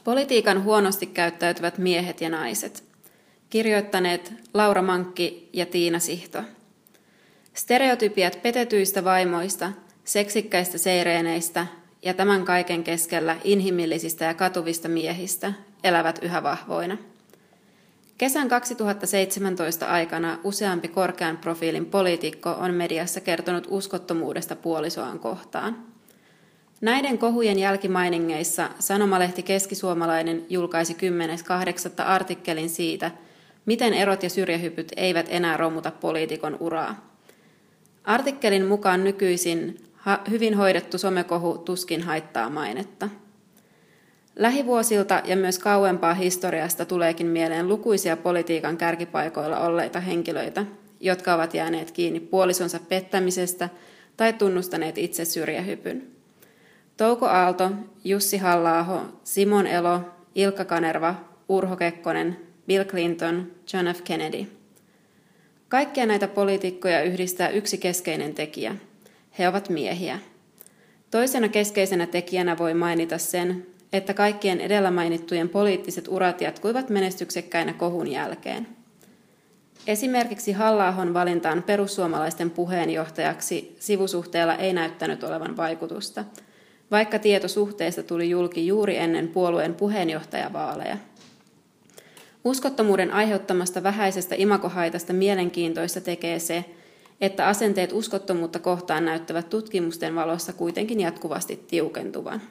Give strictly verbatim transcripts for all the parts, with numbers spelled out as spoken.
Politiikan huonosti käyttäytyvät miehet ja naiset. Kirjoittaneet Laura Mankki ja Tiina Sihto. Stereotypiat petetyistä vaimoista, seksikkäistä seireeneistä ja tämän kaiken keskellä inhimillisistä ja katuvista miehistä elävät yhä vahvoina. Kesän kaksituhattaseitsemäntoista aikana useampi korkean profiilin poliitikko on mediassa kertonut uskottomuudesta puolisoaan kohtaan. Näiden kohujen jälkimainingeissa sanomalehti Keskisuomalainen julkaisi kymmenes kahdeksatta artikkelin siitä, miten erot ja syrjähypyt eivät enää romuta poliitikon uraa. Artikkelin mukaan nykyisin hyvin hoidettu somekohu tuskin haittaa mainetta. Lähivuosilta ja myös kauempaa historiasta tuleekin mieleen lukuisia politiikan kärkipaikoilla olleita henkilöitä, jotka ovat jääneet kiinni puolisonsa pettämisestä tai tunnustaneet itse syrjähypyn. Touko Aalto, Jussi Halla-aho, Simon Elo, Ilkka Kanerva, Urho Kekkonen, Bill Clinton, John F. Kennedy. Kaikkia näitä poliitikkoja yhdistää yksi keskeinen tekijä. He ovat miehiä. Toisena keskeisenä tekijänä voi mainita sen, että kaikkien edellä mainittujen poliittiset urat jatkuivat menestyksekkäinä kohun jälkeen. Esimerkiksi Halla-ahon valintaan perussuomalaisten puheenjohtajaksi sivusuhteella ei näyttänyt olevan vaikutusta, vaikka tieto suhteesta tuli julki juuri ennen puolueen puheenjohtajavaaleja. Uskottomuuden aiheuttamasta vähäisestä imagohaitasta mielenkiintoista tekee se, että asenteet uskottomuutta kohtaan näyttävät tutkimusten valossa kuitenkin jatkuvasti tiukentuvan.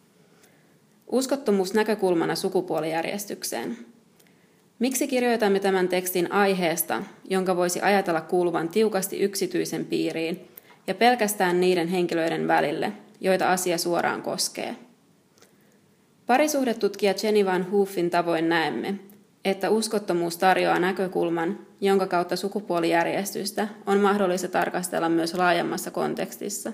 Uskottomuus näkökulmana sukupuolijärjestykseen. Miksi kirjoitamme tämän tekstin aiheesta, jonka voisi ajatella kuuluvan tiukasti yksityisen piiriin ja pelkästään niiden henkilöiden välille, joita asia suoraan koskee? Parisuhdetutkija Jenny Van Hoofin tavoin näemme, että uskottomuus tarjoaa näkökulman, jonka kautta sukupuolijärjestystä on mahdollista tarkastella myös laajemmassa kontekstissa.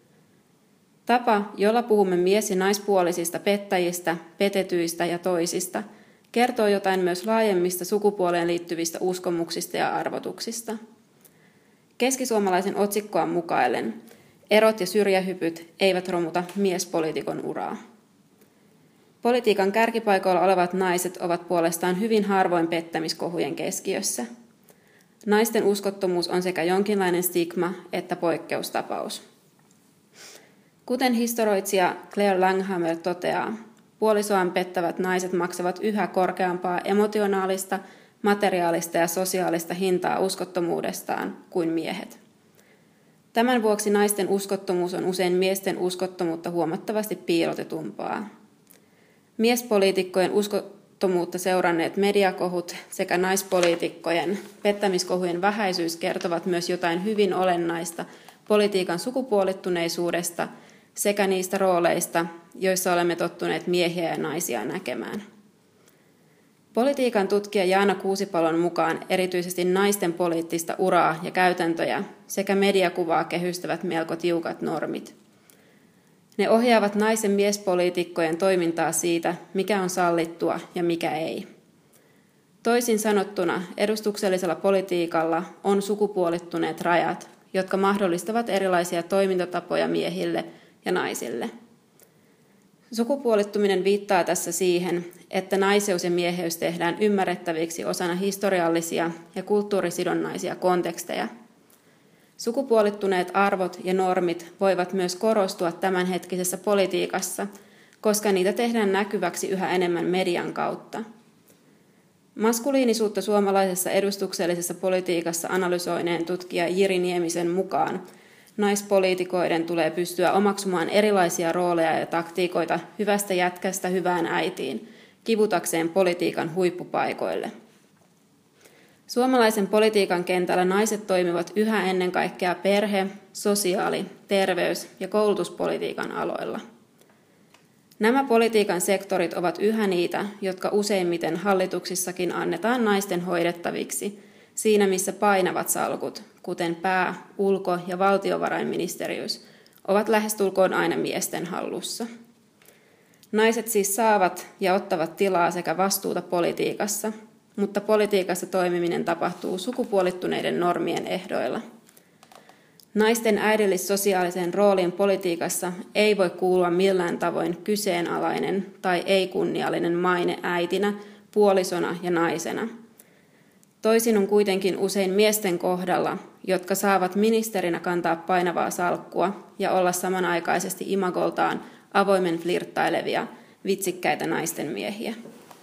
Tapa, jolla puhumme mies- ja naispuolisista pettäjistä, petetyistä ja toisista, kertoo jotain myös laajemmista sukupuoleen liittyvistä uskomuksista ja arvotuksista. Keskisuomalaisen otsikkoa mukaillen, erot ja syrjähypyt eivät romuta miespoliitikon uraa. Politiikan kärkipaikoilla olevat naiset ovat puolestaan hyvin harvoin pettämiskohujen keskiössä. Naisten uskottomuus on sekä jonkinlainen stigma että poikkeustapaus. Kuten historioitsija Claire Langhammer toteaa, puolisoaan pettävät naiset maksavat yhä korkeampaa emotionaalista, materiaalista ja sosiaalista hintaa uskottomuudestaan kuin miehet. Tämän vuoksi naisten uskottomuus on usein miesten uskottomuutta huomattavasti piilotetumpaa. Miespoliitikkojen uskottomuutta seuranneet mediakohut sekä naispoliitikkojen pettämiskohujen vähäisyys kertovat myös jotain hyvin olennaista politiikan sukupuolittuneisuudesta sekä niistä rooleista, joissa olemme tottuneet miehiä ja naisia näkemään. Politiikan tutkija Jaana Kuusipalon mukaan erityisesti naisten poliittista uraa ja käytäntöjä sekä mediakuvaa kehystävät melko tiukat normit. Ne ohjaavat naisen miespoliitikkojen toimintaa siitä, mikä on sallittua ja mikä ei. Toisin sanottuna edustuksellisella politiikalla on sukupuolittuneet rajat, jotka mahdollistavat erilaisia toimintatapoja miehille ja naisille. Sukupuolittuminen viittaa tässä siihen, että naiseus ja mieheys tehdään ymmärrettäviksi osana historiallisia ja kulttuurisidonnaisia konteksteja. Sukupuolittuneet arvot ja normit voivat myös korostua tämänhetkisessä politiikassa, koska niitä tehdään näkyväksi yhä enemmän median kautta. Maskuliinisuutta suomalaisessa edustuksellisessa politiikassa analysoineen tutkija Jiri Niemisen mukaan naispoliitikoiden tulee pystyä omaksumaan erilaisia rooleja ja taktiikoita hyvästä jätkästä hyvään äitiin, kivutakseen politiikan huippupaikoille. Suomalaisen politiikan kentällä naiset toimivat yhä ennen kaikkea perhe-, sosiaali-, terveys- ja koulutuspolitiikan aloilla. Nämä politiikan sektorit ovat yhä niitä, jotka useimmiten hallituksissakin annetaan naisten hoidettaviksi, siinä missä painavat salkut, kuten pää-, ulko- ja valtiovarainministeriös, ovat lähestulkoon aina miesten hallussa. Naiset siis saavat ja ottavat tilaa sekä vastuuta politiikassa, mutta politiikassa toimiminen tapahtuu sukupuolittuneiden normien ehdoilla. Naisten äidillis-sosiaaliseen rooliin politiikassa ei voi kuulua millään tavoin kyseenalainen tai ei-kunniallinen maine äitinä, puolisona ja naisena. Toisin on kuitenkin usein miesten kohdalla, jotka saavat ministerinä kantaa painavaa salkkua ja olla samanaikaisesti imagoltaan avoimen flirttailevia, vitsikkäitä naisten miehiä.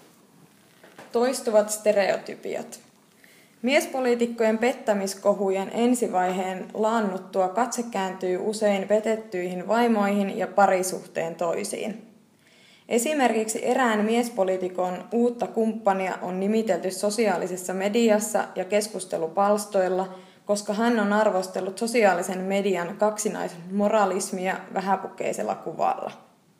Toistuvat stereotypiat. Miespoliitikkojen pettämiskohujen ensivaiheen laannuttua katse kääntyy usein petettyihin vaimoihin ja parisuhteen toisiin. Esimerkiksi erään miespoliitikon uutta kumppania on nimitelty sosiaalisessa mediassa ja keskustelupalstoilla, koska hän on arvostellut sosiaalisen median kaksinaisen moralismia vähäpukeisella kuvalla.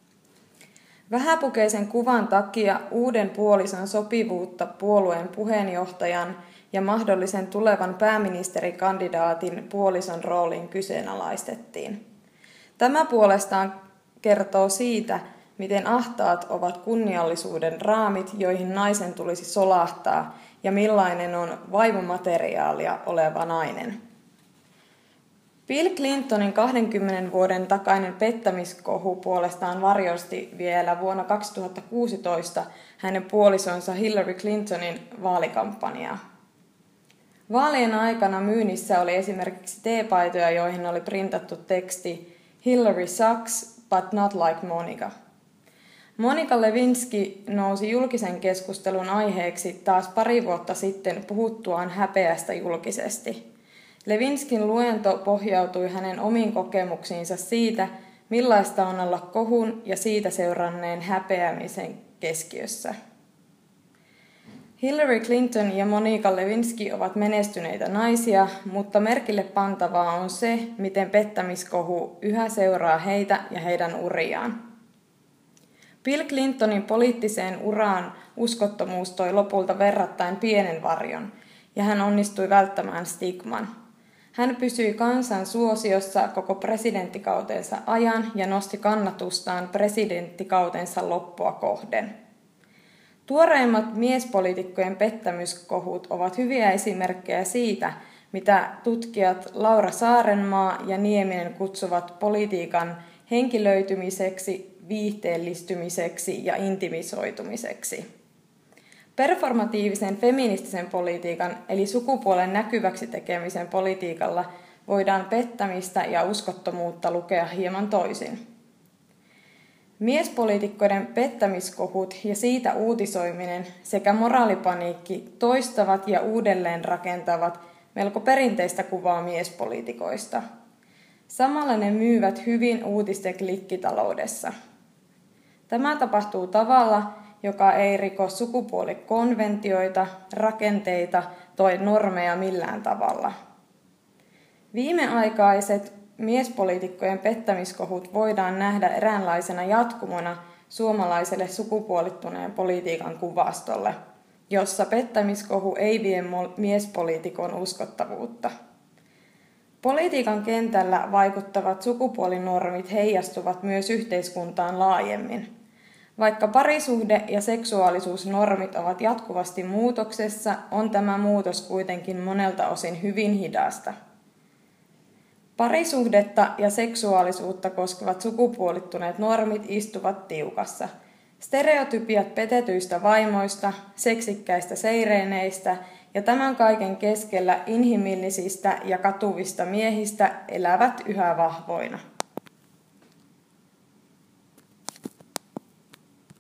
Vähäpukeisen kuvan takia uuden puolison sopivuutta puolueen puheenjohtajan ja mahdollisen tulevan pääministerikandidaatin puolison rooliin kyseenalaistettiin. Tämä puolestaan kertoo siitä, miten ahtaat ovat kunniallisuuden raamit, joihin naisen tulisi solahtaa, ja millainen on vaimomateriaalia oleva nainen. Bill Clintonin kahdenkymmenen vuoden takainen pettämiskohu puolestaan varjosti vielä vuonna kaksituhattakuusitoista hänen puolisonsa Hillary Clintonin vaalikampanjaa. Vaalien aikana myynnissä oli esimerkiksi teepaitoja, joihin oli printattu teksti Hillary sucks, but not like Monica. Monica Lewinsky nousi julkisen keskustelun aiheeksi taas pari vuotta sitten puhuttuaan häpeästä julkisesti. Lewinskyn luento pohjautui hänen omiin kokemuksiinsa siitä, millaista on olla kohun ja siitä seuranneen häpeämisen keskiössä. Hillary Clinton ja Monica Lewinsky ovat menestyneitä naisia, mutta merkille pantavaa on se, miten pettämiskohu yhä seuraa heitä ja heidän uriaan. Bill Clintonin poliittiseen uraan uskottomuus toi lopulta verrattain pienen varjon, ja hän onnistui välttämään stigman. Hän pysyi kansan suosiossa koko presidenttikautensa ajan ja nosti kannatustaan presidenttikautensa loppua kohden. Tuoreimmat miespoliitikkojen pettämyskohut ovat hyviä esimerkkejä siitä, mitä tutkijat Laura Saarenmaa ja Nieminen kutsuvat politiikan henkilöitymiseksi, viihteellistymiseksi ja intimisoitumiseksi. Performatiivisen feministisen politiikan eli sukupuolen näkyväksi tekemisen politiikalla voidaan pettämistä ja uskottomuutta lukea hieman toisin. Miespoliitikkoiden pettämiskohut ja siitä uutisoiminen sekä moraalipaniikki toistavat ja uudelleen rakentavat melko perinteistä kuvaa miespoliitikoista. Samalla ne myyvät hyvin uutisten klikkitaloudessa. Tämä tapahtuu tavalla, joka ei riko sukupuolikonventioita, rakenteita tai normeja millään tavalla. Viimeaikaiset miespoliitikkojen pettämiskohut voidaan nähdä eräänlaisena jatkumona suomalaiselle sukupuolittuneen politiikan kuvastolle, jossa pettämiskohu ei vie miespoliitikon uskottavuutta. Politiikan kentällä vaikuttavat sukupuolinormit heijastuvat myös yhteiskuntaan laajemmin. Vaikka parisuhde- ja seksuaalisuusnormit ovat jatkuvasti muutoksessa, on tämä muutos kuitenkin monelta osin hyvin hidasta. Parisuhdetta ja seksuaalisuutta koskevat sukupuolittuneet normit istuvat tiukassa. Stereotypiat petetyistä vaimoista, seksikkäistä seireeneistä ja tämän kaiken keskellä inhimillisistä ja katuvista miehistä elävät yhä vahvoina.